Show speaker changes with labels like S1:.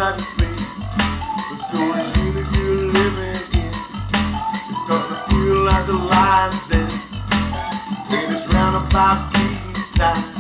S1: like a place. The stories you that you're living in. It's starting to feel like a lion's den. And it's round about feeding time.